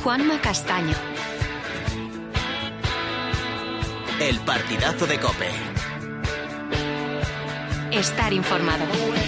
Juanma Castaño. El partidazo de COPE. Estar informado.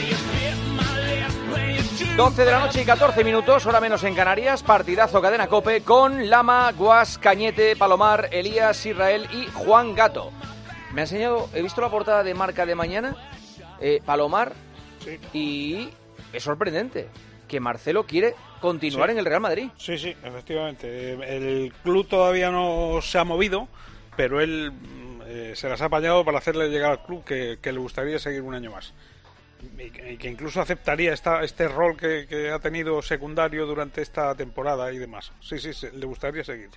12 de la noche y 14 minutos, hora menos en Canarias. Partidazo Cadena COPE con Lama, Guas, Cañete, Palomar, Elías, Israel y Juan Gato. Me ha enseñado, he visto la portada de Marca de mañana, Palomar, sí. Y es sorprendente que Marcelo quiere continuar en el Real Madrid. Sí, efectivamente. El club todavía no se ha movido, pero él se las ha apañado para hacerle llegar al club que le gustaría seguir un año más. Y que incluso aceptaría este rol que ha tenido secundario durante esta temporada y demás. Sí, le gustaría seguir.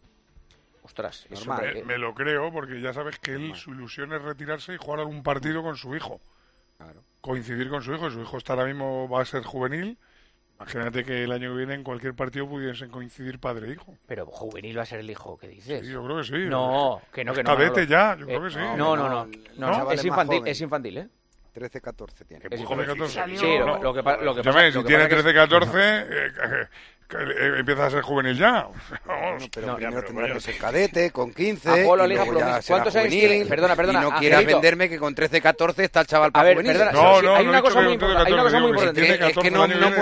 Ostras, es normal. Me lo creo, porque ya sabes que él, su ilusión es retirarse y jugar algún partido con su hijo. Claro. Coincidir con su hijo está ahora mismo, va a ser juvenil. Imagínate que el año que viene en cualquier partido pudiesen coincidir padre e hijo. Pero juvenil va a ser el hijo, ¿qué dices? Sí, yo creo que sí. No, que no. Cadete ya, yo creo que sí. No, es infantil, ¿eh? 13-14 tiene. Es joven, 14. Sí, lo que pasa... Si tiene 13-14, empieza a ser juvenil ya. Pero primero tendrá que ser cadete, con 15, Apolo, y luego ya será ¿cuántos años juvenil, tiene? Perdona. Y no quieras venderme que con 13-14 está el chaval para juvenil. Hay una cosa muy importante. Es que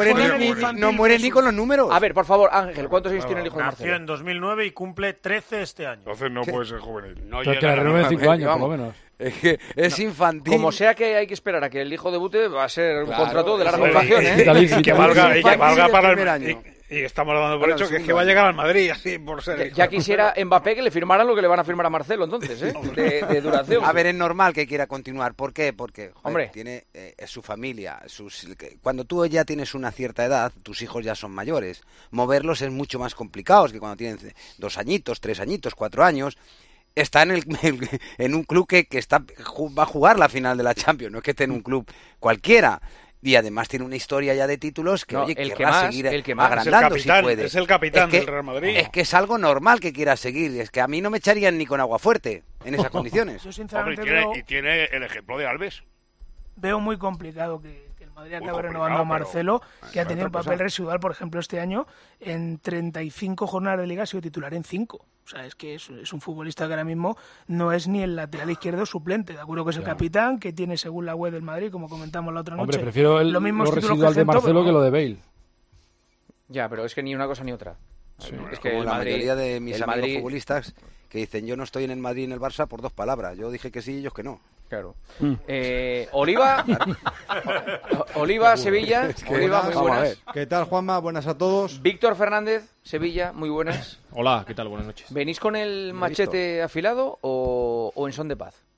no muere ni con los números. A ver, por favor, Ángel, ¿cuántos años tiene el hijo de Marcelo? Nació en 2009 y cumple 13 este año. Entonces no puede ser juvenil. Pero que la renueve 5 años, por lo menos. Es que es infantil. Como sea que hay que esperar a que el hijo debute, va a ser un contrato de larga duración, ¿eh? Y que valga para el año. Y estamos dando por hecho que va a llegar al Madrid, así por ser. Ya quisiera Mbappé que le firmaran lo que le van a firmar a Marcelo, entonces, ¿eh? De duración. A ver, es normal que quiera continuar. ¿Por qué? Porque hombre, tiene su familia. Cuando tú ya tienes una cierta edad, tus hijos ya son mayores. Moverlos es mucho más complicado que cuando tienen 2 añitos, 3 añitos, 4 años. Está en un club que va a jugar la final de la Champions, no es que esté en un club cualquiera. Y además tiene una historia ya de títulos que, querrá seguir agrandando si puede. Es el capitán del Real Madrid. Es que es algo normal que quiera seguir. Es que a mí no me echarían ni con agua fuerte en esas condiciones. Yo sinceramente y tiene el ejemplo de Alves. Veo muy complicado que el Madrid acabe renovando a Marcelo, que ha tenido un papel residual, por ejemplo, este año. En 35 jornadas de liga ha sido titular en 5. O sea, es que es un futbolista que ahora mismo no es ni el lateral izquierdo suplente. De acuerdo que es el capitán, que tiene, según la web del Madrid, como comentamos la otra noche. Hombre, prefiero lo residual de Marcelo que lo de Bale. Ya, pero es que ni una cosa ni otra. Sí, es que como la mayoría de mis amigos futbolistas que dicen yo no estoy en el Madrid y en el Barça por 2 palabras. Yo dije que sí y ellos que no. Claro. Oliva, Sevilla. Oliva, muy buenas. ¿Qué tal, Juanma? Buenas a todos. Víctor Fernández, Sevilla, muy buenas. Hola, ¿qué tal? Buenas noches. ¿Venís con el machete afilado o en son de paz?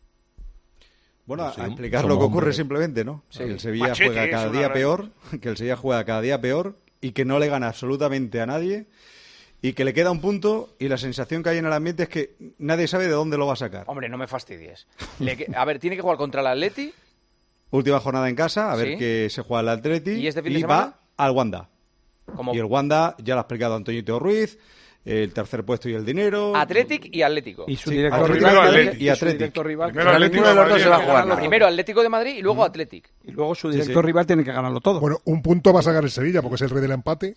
Bueno, a explicar lo que ocurre simplemente, ¿no? Sí. Que el Sevilla juega cada día peor, y que no le gana absolutamente a nadie. Y que le queda un punto y la sensación que hay en el ambiente es que nadie sabe de dónde lo va a sacar. Hombre, no me fastidies. A ver, tiene que jugar contra el Atleti. Última jornada en casa, a ver qué se juega el Atleti. ¿Y este fin de semana? Va al Wanda. Y el Wanda, ya lo ha explicado Antoñito Ruiz, el tercer puesto y el dinero. Athletic y Atlético. Y su director rival. Y Athletic. Primero Atlético de Madrid y luego Athletic. Y luego su director rival tiene que ganarlo todo. Bueno, un punto va a sacar el Sevilla porque es el rey del empate.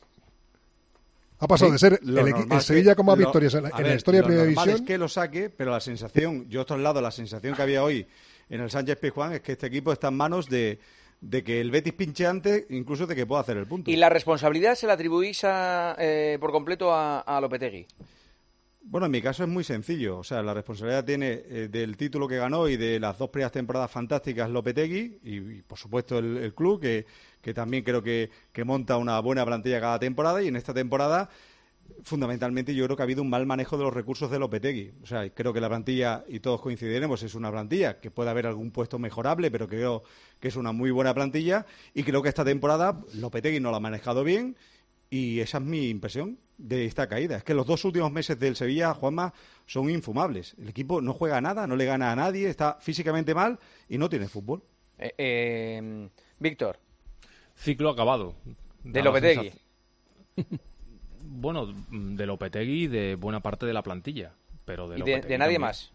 Ha pasado de ser el Sevilla con más victorias en la historia de Primera División. Es que lo saque, pero la sensación, yo traslado la sensación que había hoy en el Sánchez Pizjuán es que este equipo está en manos de que el Betis pinche antes, incluso de que pueda hacer el punto. ¿Y la responsabilidad se la atribuís por completo a Lopetegui? Bueno, en mi caso es muy sencillo. O sea, la responsabilidad tiene del título que ganó y de las 2 primeras temporadas fantásticas Lopetegui y por supuesto el club, que también creo que monta una buena plantilla cada temporada, y en esta temporada fundamentalmente yo creo que ha habido un mal manejo de los recursos de Lopetegui. O sea, creo que la plantilla, y todos coincidiremos, es una plantilla que puede haber algún puesto mejorable, pero creo que es una muy buena plantilla, y creo que esta temporada Lopetegui no la ha manejado bien, y esa es mi impresión de esta caída. Es que los 2 últimos meses del Sevilla, Juanma, son infumables. El equipo no juega nada, no le gana a nadie, está físicamente mal y no tiene fútbol. Víctor. Ciclo acabado. ¿De Lopetegui? Bueno, de Lopetegui y de buena parte de la plantilla. Pero de nadie también. Más?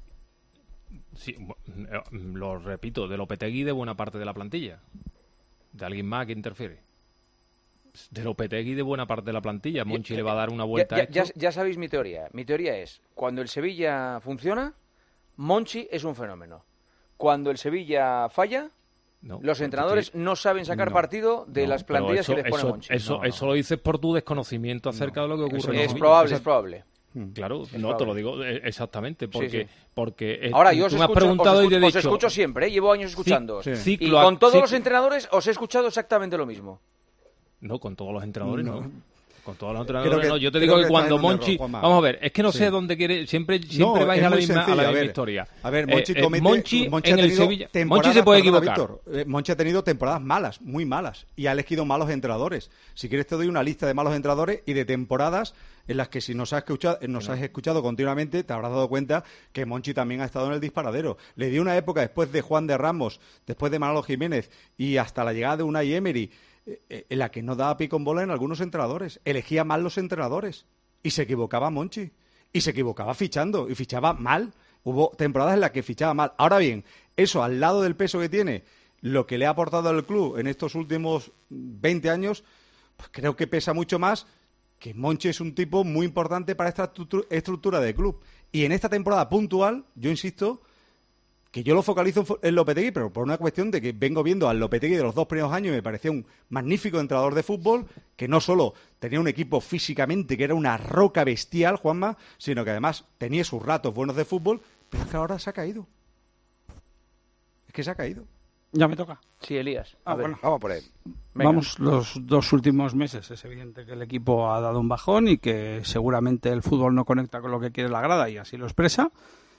Sí, lo repito, de Lopetegui y de buena parte de la plantilla. ¿De alguien más que interfiere? De Lopetegui y de buena parte de la plantilla. Monchi le va a dar una vuelta a esto. Ya sabéis mi teoría. Mi teoría es, cuando el Sevilla funciona, Monchi es un fenómeno. Cuando el Sevilla falla, los entrenadores no saben sacar partido de las plantillas que les pone Monchi. Eso lo dices por tu desconocimiento acerca de lo que ocurre. Es probable. Claro, te lo digo exactamente, porque ahora yo os me has preguntado y te he dicho, escucho siempre, llevo años escuchando. Y con todos los entrenadores os he escuchado exactamente lo mismo. No, con todos los entrenadores no. Con todos los entrenadores no. Yo te digo que cuando Monchi... Vamos a ver, es que no sé dónde quiere... Siempre vais a la misma historia. A ver, Monchi en el Sevilla... Monchi se puede equivocar. Víctor, Monchi ha tenido temporadas malas, muy malas, y ha elegido malos entrenadores. Si quieres te doy una lista de malos entrenadores y de temporadas en las que si nos has escuchado continuamente te habrás dado cuenta que Monchi también ha estado en el disparadero. Le dio una época después de Juan de Ramos, después de Manolo Jiménez y hasta la llegada de Unai Emery, en la que no daba pie con bola en algunos entrenadores. Elegía mal los entrenadores. Y se equivocaba Monchi. Y se equivocaba fichando. Y fichaba mal. Hubo temporadas en las que fichaba mal. Ahora bien, eso al lado del peso que tiene, lo que le ha aportado al club en estos últimos 20 años, pues creo que pesa mucho más que Monchi es un tipo muy importante para esta estructura de club. Y en esta temporada puntual, yo insisto, que yo lo focalizo en Lopetegui, pero por una cuestión de que vengo viendo al Lopetegui de los 2 primeros años y me parecía un magnífico entrenador de fútbol, que no solo tenía un equipo físicamente que era una roca bestial, Juanma, sino que además tenía sus ratos buenos de fútbol, pero es que ahora se ha caído. Es que se ha caído. Ya me toca. Sí, Elías. Bueno, vamos por ahí. Venga. Vamos, los 2 últimos meses es evidente que el equipo ha dado un bajón y que seguramente el fútbol no conecta con lo que quiere la grada y así lo expresa.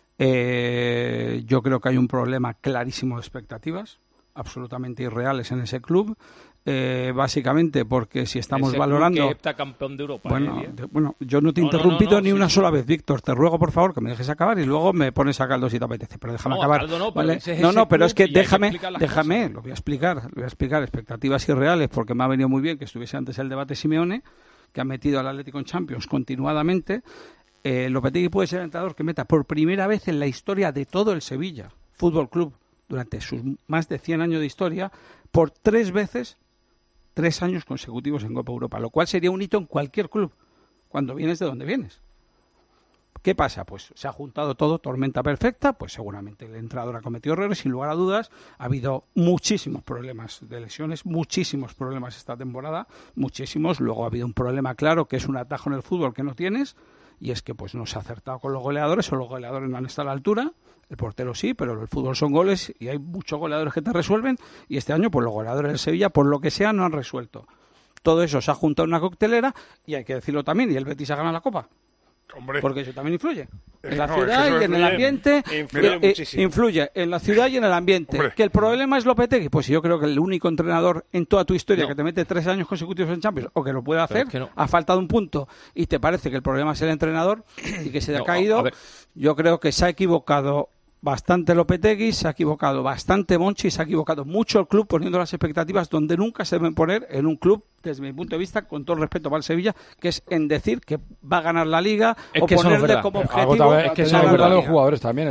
Yo creo que hay un problema clarísimo de expectativas, absolutamente irreales en ese club, básicamente porque si estamos valorando... Club que heptacampeón de Europa. Bueno, yo no te he interrumpido ni una sola vez, Víctor, te ruego por favor que me dejes acabar y luego me pones a caldo si te apetece, pero déjame acabar. ¿Vale? Pero es que déjame, lo voy a explicar, expectativas irreales, porque me ha venido muy bien que estuviese antes el debate Simeone, que ha metido al Atlético en Champions continuadamente. Lopetegui puede ser el entrenador que meta por primera vez en la historia de todo el Sevilla Fútbol Club, durante sus más de 100 años de historia, por 3 veces, 3 años consecutivos en Copa Europa, lo cual sería un hito en cualquier club, cuando vienes de donde vienes. ¿Qué pasa? Pues se ha juntado todo, tormenta perfecta, pues seguramente el entrenador ha cometido errores, sin lugar a dudas, ha habido muchísimos problemas de lesiones, muchísimos problemas esta temporada, muchísimos, luego ha habido un problema claro, que es un atajo en el fútbol que no tienes, y es que pues no se ha acertado con los goleadores, o los goleadores no han estado a la altura, el portero sí, pero el fútbol son goles y hay muchos goleadores que te resuelven, y este año pues los goleadores del Sevilla, por lo que sea, no han resuelto. Todo eso se ha juntado en una coctelera, y hay que decirlo también, y el Betis ha ganado la Copa. Hombre. Porque eso también influye. En la ciudad y en el ambiente. Influye en la ciudad y en el ambiente. Hombre. ¿Que el problema es Lopetegui? Pues yo creo que el único entrenador en toda tu historia que te mete 3 años consecutivos en Champions, o que lo puede hacer, ha faltado un punto y te parece que el problema es el entrenador y que se te ha caído. Yo creo que se ha equivocado bastante Lopetegui, se ha equivocado bastante Monchi, se ha equivocado mucho el club poniendo las expectativas donde nunca se deben poner en un club, desde mi punto de vista, con todo el respeto para el Sevilla, que es en decir que va a ganar la Liga, es o que ponerle como objetivo... Es que son verdad los jugadores también.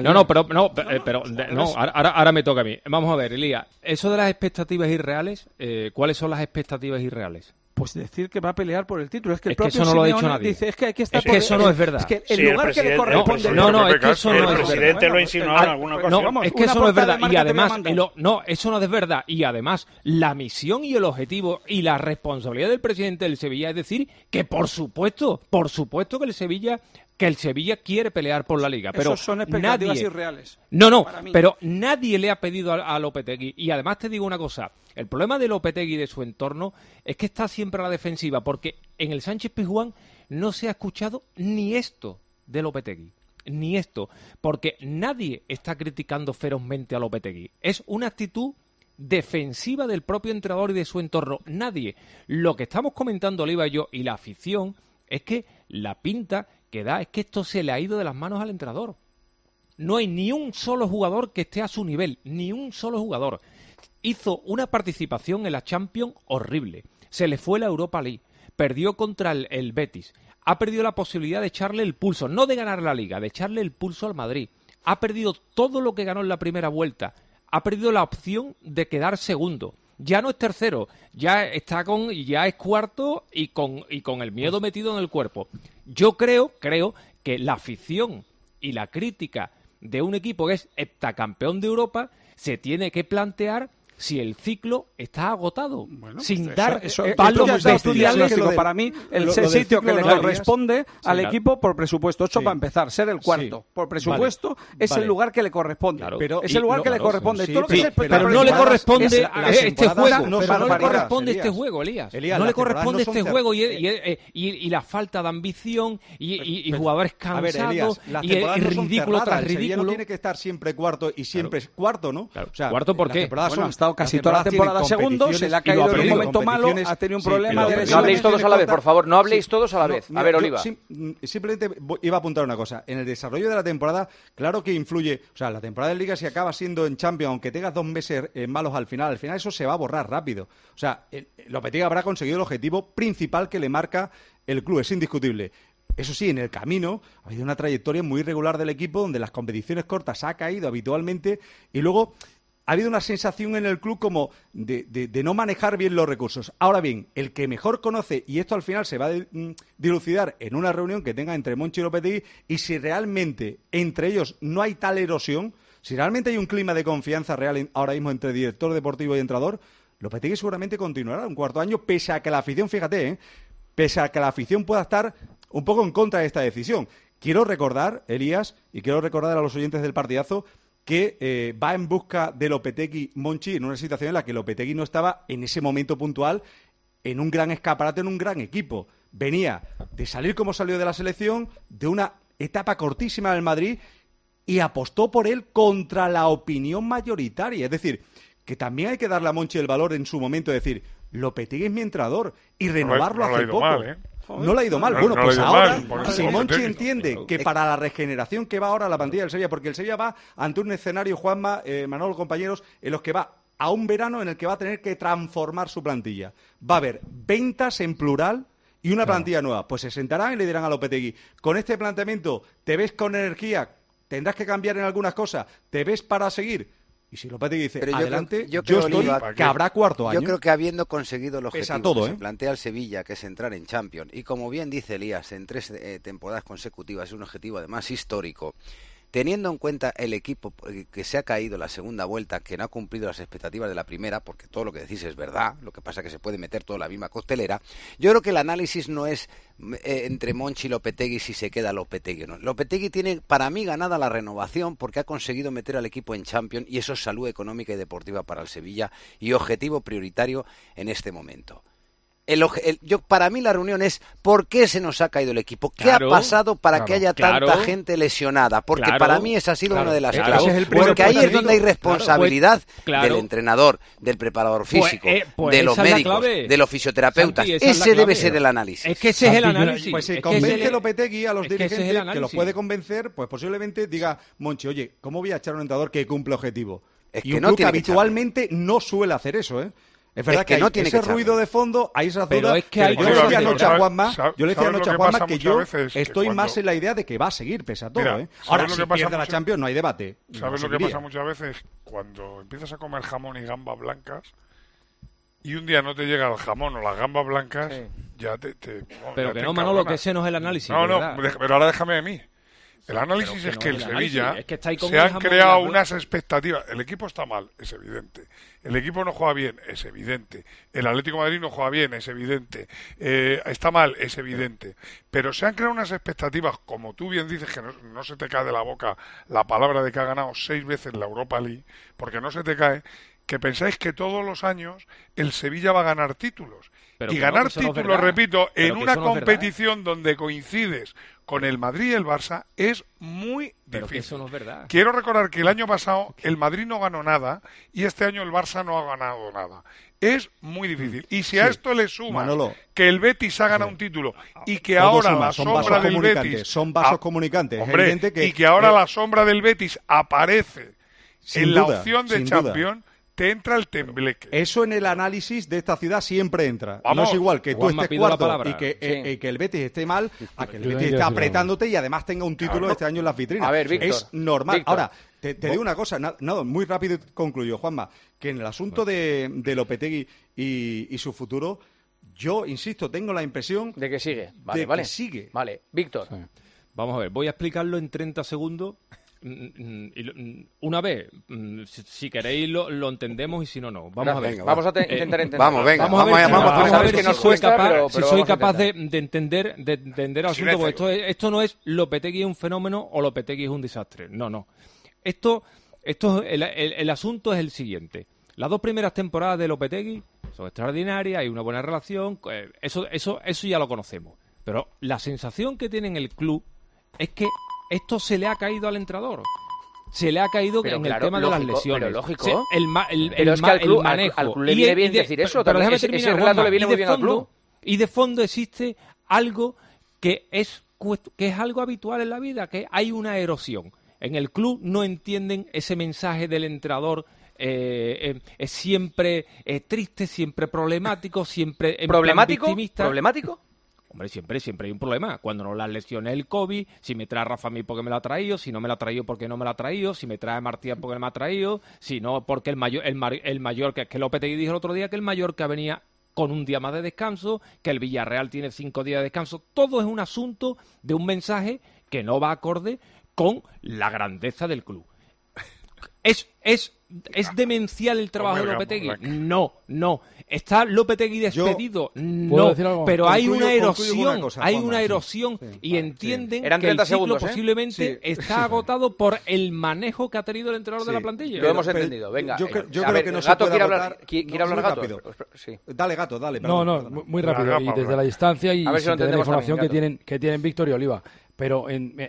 Ahora me toca a mí. Vamos a ver, Elías, eso de las expectativas irreales, ¿cuáles son las expectativas irreales? Pues decir que va a pelear por el título. Es que el propio eso no lo ha dicho nadie. Dice, es que hay que estar eso no es verdad. Es que el lugar que le corresponde... es que eso no es verdad. El presidente lo ha insinuado en alguna ocasión. No, es que eso no es verdad. Y además, eso no es verdad. Y además, la misión y el objetivo y la responsabilidad del presidente del Sevilla es decir que, por supuesto que el Sevilla quiere pelear por la Liga. Pero esos son expectativas irreales. Pero nadie le ha pedido a Lopetegui. Y además te digo una cosa, el problema de Lopetegui y de su entorno es que está siempre a la defensiva, porque en el Sánchez-Pizjuán no se ha escuchado ni esto de Lopetegui. Ni esto, porque nadie está criticando ferozmente a Lopetegui. Es una actitud defensiva del propio entrenador y de su entorno. Nadie. Lo que estamos comentando, Oliva y yo, y la afición, es que la pinta que da es que esto se le ha ido de las manos al entrenador. No hay ni un solo jugador que esté a su nivel, ni un solo jugador. Hizo una participación en la Champions horrible. Se le fue la Europa League. Perdió contra el Betis. Ha perdido la posibilidad de echarle el pulso, no de ganar la Liga, de echarle el pulso al Madrid. Ha perdido todo lo que ganó en la primera vuelta. Ha perdido la opción de quedar segundo. ya no es tercero, ya es cuarto y con el miedo metido en el cuerpo. Yo creo que la afición y la crítica de un equipo que es heptacampeón de Europa se tiene que plantear si el ciclo está agotado, sin dar palos bestiales. Para mí, el sitio que le corresponde al equipo por presupuesto, eso para empezar, ser el cuarto. Por presupuesto es el lugar que le corresponde. Es el lugar que le corresponde. Pero no le corresponde este juego. No le corresponde este juego, Elías. No le corresponde este juego y la falta de ambición y jugadores cansados y ridículo tras ridículo. No tiene que estar siempre cuarto y siempre cuarto, ¿no? ¿Cuarto por qué? Casi toda la temporada segundo, se le ha caído en un momento malo, ha tenido un problema de lesiones. No habléis todos a la vez, por favor, no habléis todos a la vez. A ver, Oliva. Simplemente iba a apuntar una cosa. En el desarrollo de la temporada, claro que influye, o sea, la temporada de Liga si acaba siendo en Champions, aunque tengas 2 meses malos al final eso se va a borrar rápido. O sea, Lopetegui habrá conseguido el objetivo principal que le marca el club, es indiscutible. Eso sí, en el camino ha habido una trayectoria muy irregular del equipo, donde las competiciones cortas ha caído habitualmente y luego ha habido una sensación en el club como de no manejar bien los recursos. Ahora bien, el que mejor conoce, y esto al final se va a dilucidar en una reunión que tenga entre Monchi y Lopetegui, y si realmente entre ellos no hay tal erosión, si realmente hay un clima de confianza real ahora mismo entre director deportivo y entrenador, Lopetegui seguramente continuará un cuarto año, pese a que la afición, fíjate, pese a que la afición pueda estar un poco en contra de esta decisión. Quiero recordar, Elías, y quiero recordar a los oyentes del partidazo, que va en busca de Lopetegui Monchi en una situación en la que Lopetegui no estaba en ese momento puntual en un gran escaparate, en un gran equipo. Venía de salir como salió de la selección, de una etapa cortísima del Madrid, y apostó por él contra la opinión mayoritaria. Es decir, que también hay que darle a Monchi el valor en su momento de decir, Lopetegui es mi entrenador, y renovarlo hace poco. No le ha ido mal. Bueno, pues ahora, si Monchi entiende que para la regeneración que va ahora a la plantilla del Sevilla, porque el Sevilla va ante un escenario, Juanma, Manolo, compañeros, en los que va a un verano en el que va a tener que transformar su plantilla. Va a haber ventas en plural y una plantilla nueva. Pues se sentarán y le dirán a Lopetegui, con este planteamiento, ¿te ves con energía? ¿Tendrás que cambiar en algunas cosas? ¿Te ves para seguir? Y si Lopetegui dice, adelante, yo estoy que habrá cuarto año. Yo creo que habiendo conseguido el objetivo que se plantea el Sevilla, que es entrar en Champions, y como bien dice Elías, en 3 temporadas consecutivas, es un objetivo además histórico, teniendo en cuenta el equipo que se ha caído en la segunda vuelta, que no ha cumplido las expectativas de la primera, porque todo lo que decís es verdad, lo que pasa es que se puede meter toda la misma costelera, yo creo que el análisis no es entre Monchi y Lopetegui si se queda Lopetegui o no. Lopetegui tiene, para mí, ganada la renovación porque ha conseguido meter al equipo en Champions y eso es salud económica y deportiva para el Sevilla y objetivo prioritario en este momento. Para mí la reunión es ¿por qué se nos ha caído el equipo? ¿Qué ha pasado para que haya tanta gente lesionada? Porque para mí esa ha sido una de las claves. Porque ahí es donde hay responsabilidad del entrenador, del preparador físico, de los médicos, de los fisioterapeutas. Ese debe ser el análisis. Es que ese es el análisis. Pues si convence Lopetegui a los dirigentes que los puede convencer, pues posiblemente diga Monchi, oye, ¿cómo voy a echar a un entrenador que cumple objetivo? Y un club que habitualmente no suele hacer eso, ¿eh? Es verdad que no tiene ese ruido de fondo, hay esa duda. Yo le decía anoche a Juanma que yo estoy más en la idea de que va a seguir pese a todo. Ahora, si pierde la Champions, no hay debate. ¿Sabes lo que pasa muchas veces? Cuando empiezas a comer jamón y gambas blancas y un día no te llega el jamón o las gambas blancas, ya te pero que no, Manolo, que ese no es el análisis. No, pero ahora déjame a mí. El análisis es que el Sevilla se han creado unas expectativas. El equipo está mal, es evidente. El equipo no juega bien, es evidente. El Atlético de Madrid no juega bien, es evidente. Está mal, es evidente. Pero se han creado unas expectativas, como tú bien dices, que no se te cae de la boca la palabra de que ha ganado 6 veces la Europa League, porque no se te cae, que pensáis que todos los años el Sevilla va a ganar títulos. Pero y ganar títulos, repito, en una competición donde coincides con el Madrid y el Barça es muy difícil. Pero que eso no es verdad. Quiero recordar que el año pasado el Madrid no ganó nada y este año el Barça no ha ganado nada. Es muy difícil. Y si a esto le sumas que el Betis ha ganado un título y que ahora la sombra del Betis... Son vasos comunicantes. Hombre, y que ahora la sombra del Betis aparece en la opción de Champions... te entra el tembleque. Eso en el análisis de esta ciudad siempre entra. Vamos. No es igual que tú Juanma, estés pido la cuarto palabra. y que el Betis esté mal, a que el Yo Betis también esté quiero apretándote y además tenga un título este año en las vitrinas. A ver, Víctor, es normal. Víctor. Ahora, te digo una cosa, nada, muy rápido y concluyo, Juanma, que en el asunto de Lopetegui y su futuro, yo, insisto, tengo la impresión de que sigue. que sigue. Vale, Víctor. Sí. Vamos a ver, voy a explicarlo en 30 segundos. Una vez, si queréis lo entendemos y si no, no. Vamos a ver. Venga, Vamos a intentar entender. Vamos, venga. Vamos a ver que si nos soy cuesta, capaz, pero si soy vamos a capaz intentar. de entender el asunto, porque esto no es Lopetegui es un fenómeno o Lopetegui es un desastre. No. El asunto es el siguiente. Las 2 primeras temporadas de Lopetegui son extraordinarias, hay una buena relación, eso ya lo conocemos. Pero la sensación que tiene en el club es que esto se le ha caído al entrenador. Se le ha caído Pero en claro, el tema lógico, de las lesiones. pero lógico. Pero es que al club, el manejo. al club le viene bien decir eso. Pero déjame ese terminar, relato Juanma, le viene muy bien al club. Y de fondo existe algo que es algo habitual en la vida, que hay una erosión. En el club no entienden ese mensaje del entrenador. Es siempre triste, siempre problemático, siempre victimista. ¿Problemático? Hombre, siempre hay un problema. Cuando no las lesiones el COVID, si me trae Rafa a mí porque me lo ha traído, si no me lo ha traído porque no me lo ha traído, si me trae Martial porque no me ha traído, si no porque el Mallorca, que Lopetegui dijo el otro día que el Mallorca venía con un día más de descanso, que el Villarreal tiene 5 días de descanso. Todo es un asunto de un mensaje que no va acorde con la grandeza del club. ¿Es demencial el trabajo de Lopetegui? No. ¿Está Lopetegui despedido? No. Pero hay una erosión, Sí. y entienden Eran que el 30 ciclo segundos, posiblemente está agotado por el manejo que ha tenido el entrenador de la plantilla. Lo hemos entendido. Venga. Yo creo que no se Gato puede quiere agotar. hablar. ¿Quiere hablar Muy Gato? rápido. Sí. Dale, Gato, dale. No, perdón. muy rápido. Venga, Y Pablo. desde la distancia y A ver si lo sin tener entendemos información también, que tienen Víctor y Oliva. Pero en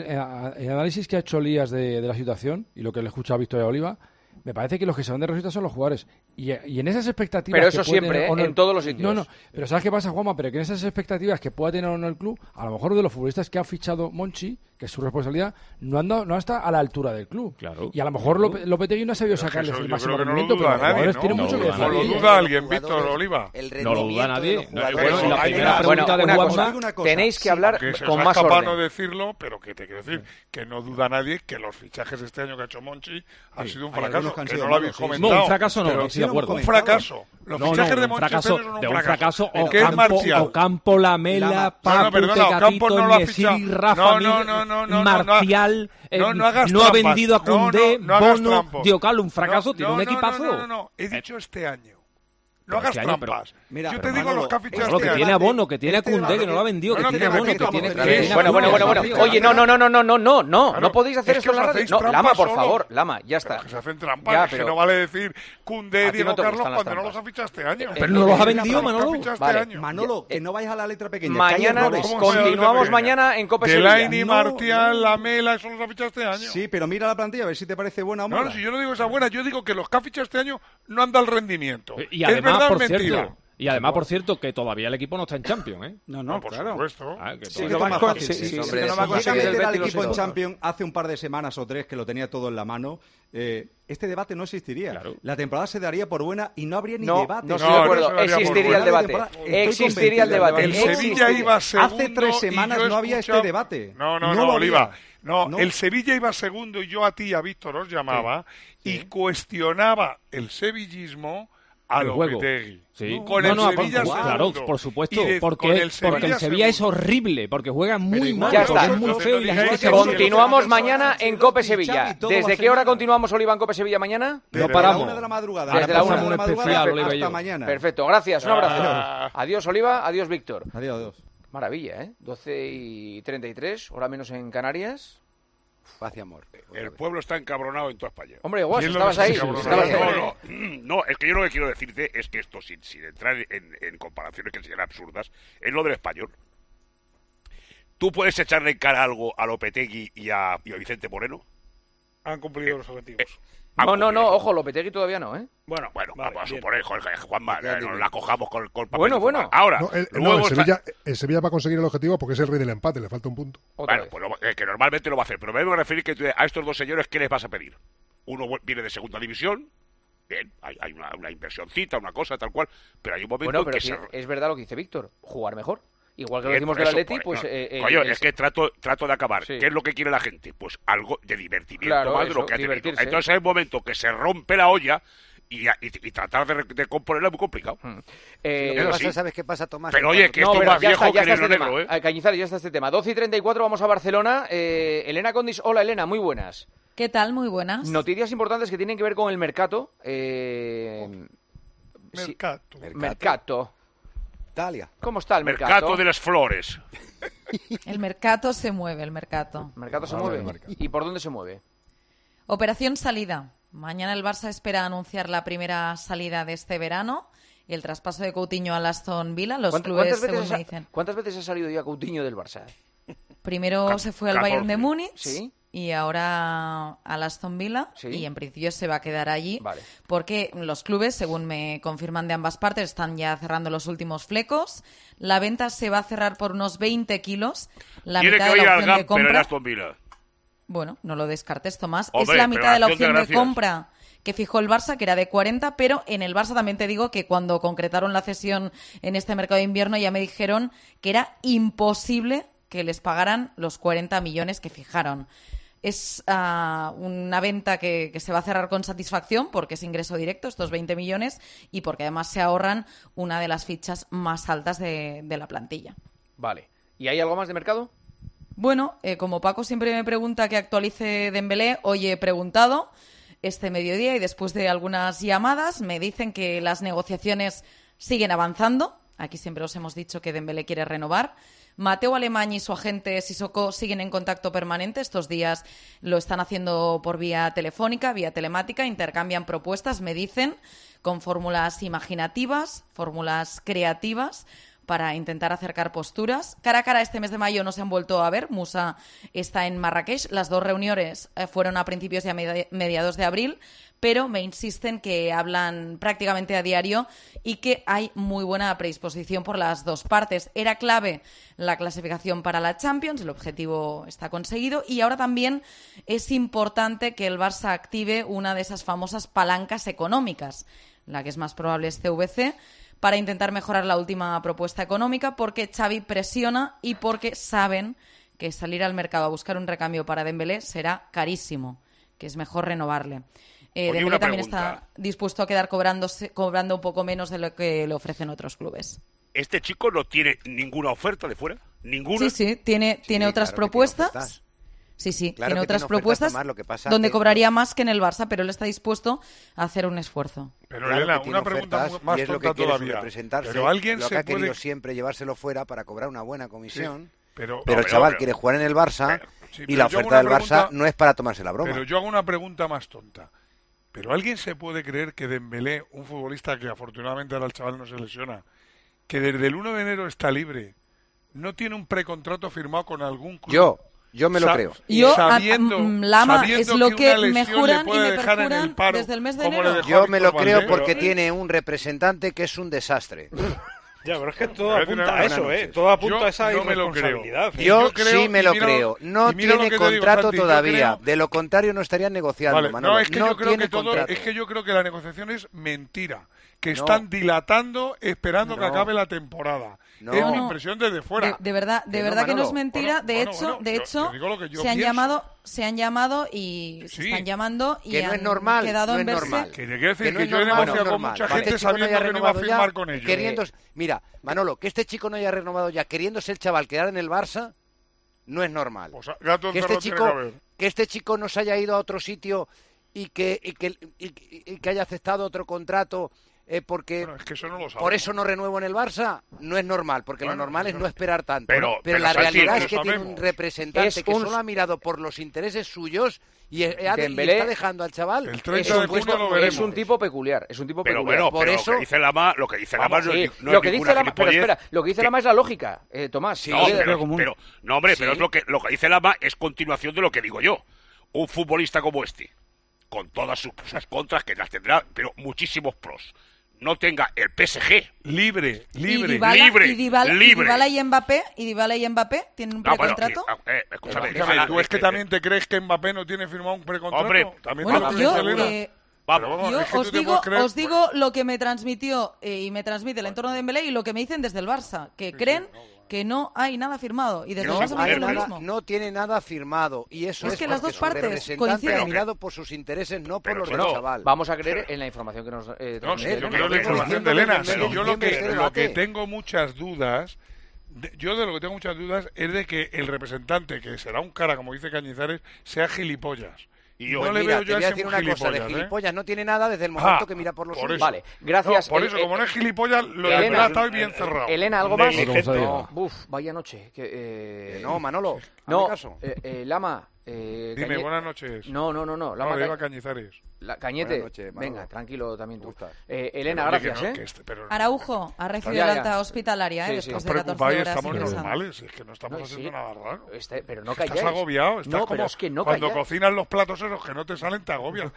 el análisis que ha hecho Lías de la situación y lo que le he escuchado a Víctor y a Oliva, me parece que los que se van de rositas son los jugadores. Y en esas expectativas... Pero que eso puede siempre, tener o no en todos los sitios. No. Pero ¿sabes qué pasa, Juanma? Pero que en esas expectativas que pueda tener o no el club, a lo mejor de los futbolistas que ha fichado Monchi, que es su responsabilidad, no está a la altura del club. Claro. Y a lo mejor Lopetegui no ha sabido sacarles el máximo que no lo rendimiento, pero duda los jugadores nadie, tienen ¿no? mucho que No decir. lo duda alguien, Víctor Oliva. No lo duda nadie. Bueno, La primera pregunta de una Juanma... cosa, tenéis que hablar Que se con os más capaz orden. no decirlo, pero que te quiero decir que no duda nadie que los fichajes este año que ha hecho Monchi han sido un hay fracaso, algunos que han que sido no lo habéis malos, sí. comentado. No, un fracaso no, Pero estoy de acuerdo. Un fracaso. Los fichajes de un Monchi fracaso, este año son de un un fracaso ¿Qué es Martial? Ocampo, Lamela, Papu, perdona, Ocampo Tecatito, no lo ha Nesiri, fichado. Rafa, No, Martial, no hagas no ha trampas. vendido a Koundé, No hagas Bono, trampas. Diocalo, un fracaso, tiene un equipazo. No, he dicho este año. No Pero hagas este año, trampas. Mira, Yo pero te digo Manolo, los que ha fichado Claro, este que año. tiene a Bono, que tiene a Koundé, que no lo ha vendido, que No, tiene a que Bono, que estamos tiene... de- Bueno. Oye, no. Claro, No podéis hacer es que esto en la os radio. hacéis No, trampas Lama, por solos. favor. Lama, ya está. Pero que se hacen trampas, Ya, es que pero- no vale decir Koundé, A ti Diego no te Carlos gustan las cuando no los trampas. ha fichado este año. Pero no los ha vendido, Los ha Manolo. fichado este Vale. año. Manolo, que no vayas a la letra pequeña. Mañana que hay errores. ¿Cómo se llama la continuamos pequeña? mañana en Copa Sevilla. Delaney, Martial, Lamela, eso los ha fichado este año. Sí, pero mira la plantilla a ver si te parece buena o mala. No, si yo no digo esa buena, yo digo que los que ha fichado este año no han dado el rendimiento. Y ¿Es además, verdad o por es mentira? cierto... Y además, por cierto, que todavía el equipo no está en Champions, ¿eh? No, Por claro. supuesto. Ah, que Sí, todavía- que es más fácil. sí, hombre, que no sí. va a Llega a conseguir meter el al Betis equipo en los Champions hace un par de semanas o 3 que lo tenía todo en la mano. Este debate no existiría. Claro. La temporada se daría por buena y no habría ni No, debate. no estoy No, de no acuerdo. se daría por Existiría buena. el debate. Estoy Existiría el convencido. debate. El Sevilla Existiría. iba segundo. Hace 3 semanas y yo no había escuchaba- este debate. No, No lo Oliva. había. No, No. el Sevilla iba segundo y yo a ti y a Víctor os llamaba y cuestionaba el sevillismo a El juego. Lopetegui. Sí. Con No, el no, Sevilla claro, segundo. por supuesto, Y porque con el Sevilla es segundo. horrible, porque juega muy igual, mal, ya porque está. es muy feo y la gente se Continuamos Continuamos Sí, mañana en Cope Sevilla. toda la ¿Desde qué semana. hora continuamos, Oliva, en Cope Sevilla mañana? Desde No paramos. la 1 de la madrugada. Desde la 1 de la madrugada hasta Oliva y yo. mañana. Perfecto, gracias, un abrazo. Ah. Adiós, Oliva, adiós, Víctor. Adiós, adiós. Maravilla, ¿eh? 12:33, hora menos en Canarias. Paz y amor. El pueblo está encabronado en toda España. Hombre, Guas, ¿Quién lo estabas ahí. desencabronó? estabas ahí. No, es que yo lo que quiero decirte es que esto, sin entrar en comparaciones que sean absurdas, es lo del español. ¿Tú puedes echarle en cara algo a Lopetegui y a Vicente Moreno? Han cumplido los objetivos. No, ojo, Lopetegui todavía no, ¿eh? Bueno, Bueno, vale, vamos a bien. suponer, Jorge, Juanma, nos la cojamos con el papel. Bueno, de bueno. fumar. Ahora, No, luego el Sevilla va a conseguir el objetivo porque es el rey del empate, le falta un punto. Otra Bueno, vez. pues que normalmente lo va a hacer, pero me voy a referir que a estos dos señores, ¿qué les vas a pedir? Uno viene de segunda división bien, hay una inversioncita, una cosa, tal cual, pero hay un momento pero en que es verdad lo que dice Víctor, jugar mejor. Igual que lo decimos del Atleti, pues... coño, es que trato de acabar. Sí. ¿Qué es lo que quiere la gente? Pues algo de divertimiento más de lo que ha tenido. Entonces hay un momento que se rompe la olla y tratar de componerla es muy complicado. ¿Sabes qué pasa, Tomás? Pero oye, que esto es más viejo que el negro, Cañizares, ya está este tema. 12:34, vamos a Barcelona. Elena Condis, hola Elena, muy buenas. ¿Qué tal? Muy buenas. Noticias importantes que tienen que ver con el mercado. Mercato. Italia. ¿Cómo está el mercado? Mercato de las flores. El mercado se mueve, el mercado. ¿El mercado se mueve? ¿Y por dónde se mueve? Operación salida. Mañana el Barça espera anunciar la primera salida de este verano y el traspaso de Coutinho al Aston Villa. Los clubes, según me dicen. ¿Cuántas veces ha salido ya Coutinho del Barça? Primero se fue al Bayern de Múnich. ¿Sí? Y ahora al Aston Villa, ¿sí? Y en principio se va a quedar allí, vale. Porque los clubes, según me confirman de ambas partes, están ya cerrando los últimos flecos. La venta se va a cerrar por unos 20 kilos. La mitad de la opción de compra. Aston Villa. Bueno, no lo descartes, Tomás. Hombre, es la mitad de la opción de compra que fijó el Barça, que era de 40, pero en el Barça también te digo que cuando concretaron la cesión en este mercado de invierno ya me dijeron que era imposible que les pagaran los 40 millones que fijaron. Es una venta que se va a cerrar con satisfacción porque es ingreso directo, estos 20 millones, y porque además se ahorran una de las fichas más altas de la plantilla. Vale. ¿Y hay algo más de mercado? Bueno, como Paco siempre me pregunta que actualice Dembélé, hoy he preguntado este mediodía y después de algunas llamadas me dicen que las negociaciones siguen avanzando. Aquí siempre os hemos dicho que Dembélé quiere renovar. Mateo Alemany y su agente Sissoko siguen en contacto permanente. Estos días lo están haciendo por vía telefónica, vía telemática. Intercambian propuestas, me dicen, con fórmulas imaginativas, fórmulas creativas, para intentar acercar posturas. Cara a cara este mes de mayo no se han vuelto a ver. Musa está en Marrakech. Las dos reuniones fueron a principios y a mediados de abril, pero me insisten que hablan prácticamente a diario y que hay muy buena predisposición por las dos partes. Era clave la clasificación para la Champions, el objetivo está conseguido, y ahora también es importante que el Barça active una de esas famosas palancas económicas, la que es más probable es CVC, para intentar mejorar la última propuesta económica, porque Xavi presiona y porque saben que salir al mercado a buscar un recambio para Dembélé será carísimo, que es mejor renovarle. Dembélé también está dispuesto a quedar cobrando un poco menos de lo que le ofrecen otros clubes. ¿Este chico no tiene ninguna oferta de fuera? ¿Ninguna? Sí, tiene otras propuestas. Sí, claro, tiene otras propuestas donde cobraría más que en el Barça, pero él está dispuesto a hacer un esfuerzo. Pero claro, Elena, una pregunta más tonta todavía. Pero alguien lo que ha querido siempre llevárselo fuera para cobrar una buena comisión. Sí, pero el chaval quiere jugar en el Barça y la oferta del Barça no es para tomarse la broma. Pero yo hago una pregunta más tonta. ¿Pero alguien se puede creer que Dembélé, un futbolista que afortunadamente ahora el chaval no se lesiona, que desde el 1 de enero está libre, no tiene un precontrato firmado con algún club? Yo me lo creo. Lama, es lo que me juran y me perjuran desde el mes de enero. Yo me lo creo porque tiene un representante que es un desastre. Ya, pero es que todo apunta a eso, Todo apunta a esa irresponsabilidad. Yo sí me lo creo. No tiene contrato todavía. De lo contrario no estarían negociando, Manolo. No, es que yo creo que la negociación es mentira. Que están dilatando esperando que acabe la temporada. Es mi impresión desde fuera. De verdad que no es mentira. De hecho, se han llamado y se están llamando y que no es normal, quedado en verse. Que quiere decir que yo he negociado con mucha gente sabiendo que no iba a firmar con ellos. Mira, Manolo, que este chico no haya renovado ya, queriéndose el chaval quedar en el Barça, no es normal. Pues, que este chico no se haya ido a otro sitio y que haya aceptado otro contrato porque es que eso no lo por eso no renuevo en el Barça, no es normal, porque lo normal es no esperar tanto. Pero la realidad es que tiene un representante que solo ha mirado por los intereses suyos y está dejando al chaval. El 30 de junio lo veremos. Es un tipo peculiar, Pero bueno, por eso lo que dice Lama, lo que dice Lama es la lógica, Tomás. Sí, pero es lo que dice Lama es continuación de lo que digo yo. Un futbolista como este, con todas sus contras que las tendrá, pero muchísimos pros. No tenga el PSG libre. ¿Y Dybala y Mbappé tienen un precontrato? ¿Tú es que también te crees que Mbappé no tiene firmado un precontrato? Hombre, también bueno, Vamos. Yo os digo lo que me transmitió y me transmite el entorno de Dembélé y lo que me dicen desde el Barça, que creen que no hay nada firmado. Y desde el Barça me dicen lo mismo. No tiene nada firmado. Y eso es que las dos partes coinciden. Ha mirado por sus intereses, no por los del chaval. Vamos a creer en la información que nos... yo creo en la información de Elena. Yo lo que tengo muchas dudas... Yo de lo que tengo muchas dudas es de que el representante, que será un cara, como dice Cañizares, sea gilipollas. Y yo le veo yo a ese decir una cosa, de gilipollas no tiene nada desde el momento que mira por los ojos. Vale, gracias. Por eso, como no es gilipollas, lo de verdad está bien cerrado. Elena, ¿algo más? Vaya noche. No, Manolo, no, Lama... Dime, buenas noches. No. Lama iba Cañizares. Cañete, noches, venga, tranquilo también tú. Elena, gracias, Araujo ha recibido la alta hospitalaria, después de 14 horas. Estamos normales, es que no estamos haciendo nada raro. Pero no calláis. Estás agobiado, estás como es que no cuando calláis. Cocinas los platos esos que no te salen, te agobian.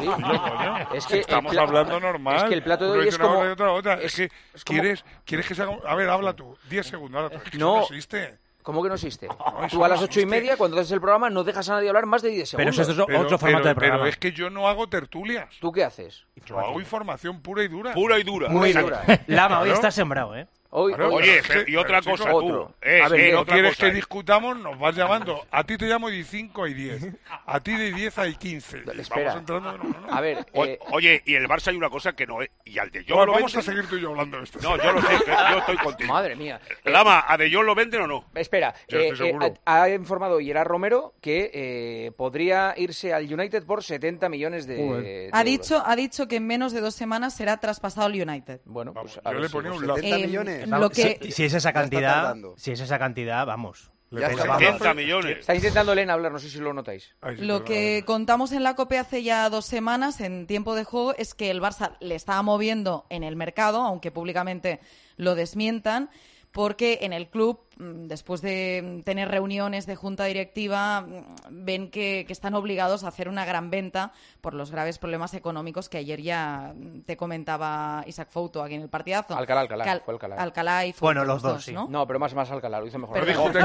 Es que estamos hablando normal. Es que el plato de hoy es como... Es que quieres que se haga... A ver, habla tú, 10 segundos. No existe. ¿Cómo que no existe? Tú a las 8:30, cuando haces el programa, no dejas a nadie hablar más de 10 segundos. Pero eso es otro formato de programa. Pero es que yo no hago tertulias. ¿Tú qué haces? Yo hago información pura y dura. Pura y dura. Muy dura. Lama, hoy estás sembrado, ¿eh? Oye, y otra cosa, tú. A ver, no quieres que discutamos, nos vas llamando. A ti te llamo y 5 hay 10. A ti de 10 hay 15. Espera. Vamos entrando. A ver. Oye, y el Barça hay una cosa que no es. Y al de Jong vamos a seguir tú y yo hablando de esto. No, yo lo sé, yo estoy contigo. Madre mía. Lama, ¿a de Jong lo venden o no? Espera, ha informado Gerard Romero que podría irse al United por 70 millones de euros. Ha dicho que en menos de 2 semanas será traspasado al United. Bueno, pues yo le ponía un lazo. 70 millones. Si es esa cantidad, vamos. 70 millones. Está intentando Elena hablar, no sé si lo notáis. Lo que contamos en la COPE hace ya 2 semanas, en tiempo de juego, es que el Barça le estaba moviendo en el mercado, aunque públicamente lo desmientan, porque en el club, después de tener reuniones de junta directiva, ven que están obligados a hacer una gran venta por los graves problemas económicos que ayer ya te comentaba Isaac Fouto aquí en el partidazo. Alcalá. Fue Alcalá. Alcalá y Fouto. Bueno, los dos, sí. No, pero más Alcalá, lo hizo mejor. No discutes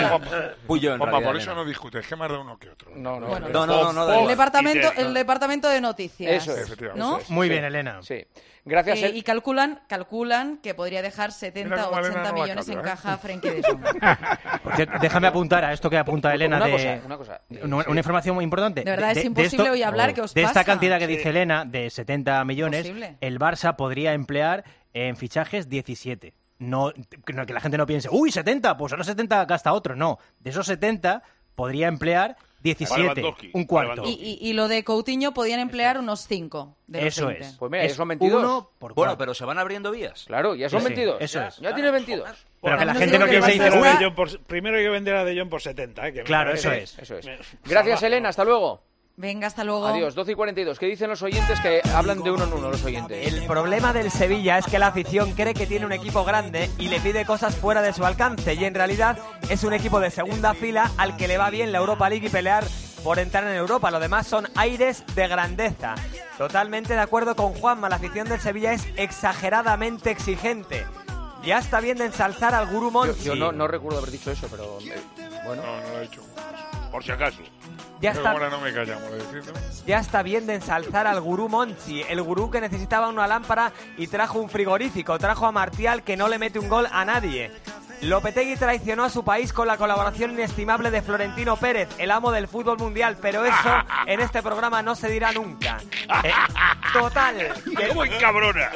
por eso no discutes, es que más de uno que otro. No. El departamento de noticias. Eso es. ¿no? Muy bien, Elena. Sí. Gracias. Y calculan que podría dejar 70 o 80 millones en caja Frenkie de Jong. Por cierto, déjame apuntar a esto que apunta Elena una cosa. Una información muy importante. De verdad, es imposible hoy hablar, ¿qué os pasa? De esta cantidad que dice Elena, de 70 millones, Imposible. el Barça podría emplear en fichajes 17. No, que la gente no piense, ¡uy, 70! Pues ahora 70 gasta otro. No, de esos 70 podría emplear 17, un cuarto. Y lo de Coutinho podían emplear unos 5 de los Eso 20. es. Pues mira, ya son 22. Uno por Bueno, cuatro. pero se van abriendo vías. Claro, ya son 22. Eso es. Ya tiene 22. Pero que la no gente digo no que piense y el dice, Barça "Uy". Primero hay que vender a De Jong por 70. Claro, eso es. Gracias, Elena. Hasta luego. Venga, hasta luego. Adiós. 12:42. ¿Qué dicen los oyentes? Que hablan de uno en uno los oyentes. El problema del Sevilla es que la afición cree que tiene un equipo grande y le pide cosas fuera de su alcance, y en realidad es un equipo de segunda fila al que le va bien la Europa League y pelear por entrar en Europa. Lo demás son aires de grandeza. Totalmente de acuerdo con Juanma, la afición del Sevilla es exageradamente exigente. Ya está bien de ensalzar al gurú Monchi. Yo no recuerdo haber dicho eso, pero bueno. No lo he dicho. Por si acaso. Ya está, ahora no me callamos, ya está bien de ensalzar al gurú Monchi, el gurú que necesitaba una lámpara y trajo un frigorífico, trajo a Martial que no le mete un gol a nadie. Lopetegui traicionó a su país con la colaboración inestimable de Florentino Pérez, el amo del fútbol mundial, pero eso en este programa no se dirá nunca. Total. ¡Muy cabrona!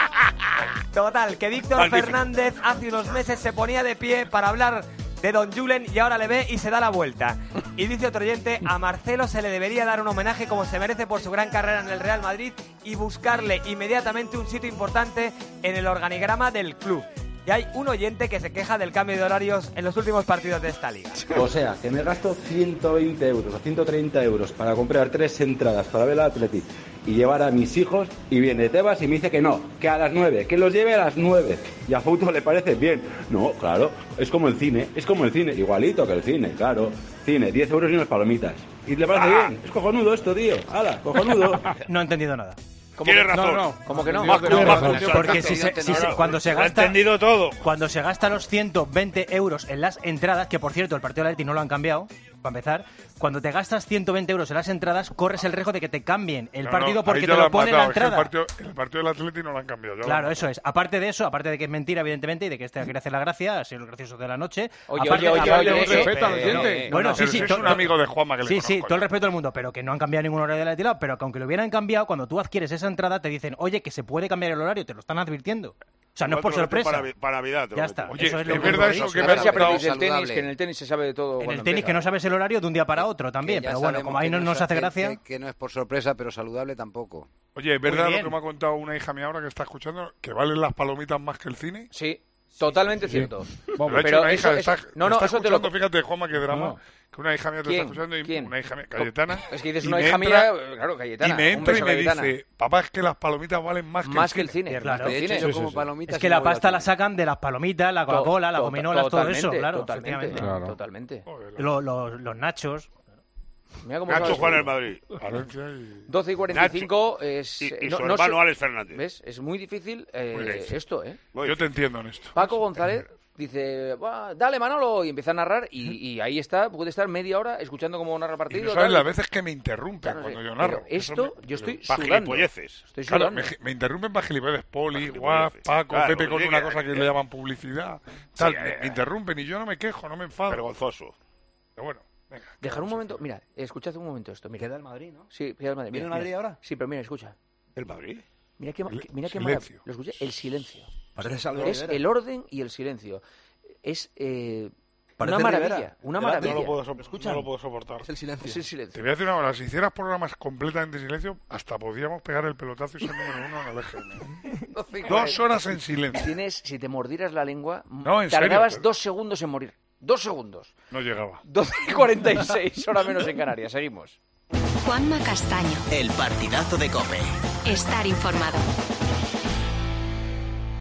Total, que Víctor Fernández hace unos meses se ponía de pie para hablar de Don Julen y ahora le ve y se da la vuelta. Y dice otro oyente, a Marcelo se le debería dar un homenaje como se merece por su gran carrera en el Real Madrid y buscarle inmediatamente un sitio importante en el organigrama del club. Y hay un oyente que se queja del cambio de horarios en los últimos partidos de esta liga. O sea, que me gasto 120 euros o 130 euros para comprar 3 entradas para ver el Atleti y llevar a mis hijos, y viene Tebas y me dice que no, que a las 9, que los lleve a las 9. Y a Fouto le parece bien. No, claro, es como el cine, igualito que el cine, claro. Cine, 10 euros y unas palomitas. ¿Y le parece bien? Es cojonudo esto, tío. ¡Hala, cojonudo! No he entendido nada. Tienes razón. No. ¿Cómo que no? Porque cuando se gasta, entendido todo. Cuando se gasta los 120 euros en las entradas, que por cierto el partido del Atleti no lo han cambiado, para empezar, cuando te gastas 120 euros en las entradas, corres el riesgo de que te cambien el No, partido no, porque ahí te ya lo han pone en la matado. Es que entrada. el partido del Atleti no lo han cambiado. Claro, eso es. Aparte de eso, aparte de que es mentira, evidentemente, y de que este quiere hacer la gracia, ha sido el gracioso de la noche. Oye, bueno, sí, es un amigo de Juanma que le sí, conozco, todo el respeto del mundo, pero que no han cambiado ningún horario del Atleti, pero que aunque lo hubieran cambiado, cuando tú adquieres esa entrada, te dicen, oye, que se puede cambiar el horario, te lo están advirtiendo. O sea, no es por sorpresa. Para Navidad. Ya está. Oye, eso es lo verdad eso que A me ver ha si aprendéis contado. del tenis, que en el tenis se sabe de todo. En el tenis que no sabes el horario de un día para otro también, pero bueno, como ahí no se hace gracia. Que no es por sorpresa, pero saludable tampoco. Oye, ¿es verdad lo que me ha contado una hija mía ahora que está escuchando? ¿Que valen las palomitas más que el cine? Sí, totalmente cierto. Lo ha hecho una hija, eso está eso te lo... fíjate, Juanma, qué drama. No. Que una hija mía te está escuchando y una hija mía, Cayetana. Es que dices y una me hija entra- mía, claro, Cayetana. Y me entra y me Cayetana. dice, papá, es que las palomitas valen más que el cine. Claro. De hecho, yo como palomitas Es que y la no voy pasta al la cine. sacan de las palomitas, la Coca-Cola, la gominolas, todo eso, claro. Totalmente, efectivamente. totalmente. Los nachos. Mira cómo Nacho sabes Juan todo. el Madrid. 12 y 45 es... Y su hermano Alex Fernández. ¿Ves? Es muy difícil Muy difícil. esto, ¿eh? Yo te entiendo en esto. Paco González dice, "Buah, dale Manolo", y empieza a narrar y ahí está, puede estar media hora escuchando cómo narra el Y partido. no sabes tal. las veces que me interrumpen Claro, cuando sí. yo narro. Pero esto, yo estoy Pa' sudando. gilipolleces. Estoy Claro, sudando. me interrumpen para gilipolleces. Poli, gilipolleces. Guap, Paco, Claro, Pepe con sí, una que- cosa que que- le llaman publicidad. Tal, Sí, me interrumpen y yo no me quejo, no me enfado. Vergonzoso. Pero bueno, venga. Dejar un momento, mira, escuchad un momento esto. Mira. Queda el Madrid, ¿no? Sí, queda el Madrid. ¿Viene el mira, Madrid mira. ahora? Sí, pero mira, escucha. ¿El Madrid? Mira qué mira qué Silencio. ¿Lo escuché? El silencio. Parece Salvador Es Rivera. el orden y el silencio. Es Parece una maravilla, Rivera. una No maravilla. No lo puedo, ¿Escuchan? no lo puedo soportar. Es el silencio. Es el Te silencio. voy a decir una cosa, si hicieras programas completamente en silencio, hasta podíamos pegar el pelotazo y ser número uno en el EGM. 2 horas en silencio. Si te mordieras la lengua, No, en serio, tardabas pero- 2 segundos en morir. 2 segundos. No llegaba. 12 y 46, hora menos en Canarias. Seguimos. Juanma Castaño. El partidazo de COPE. Estar informado.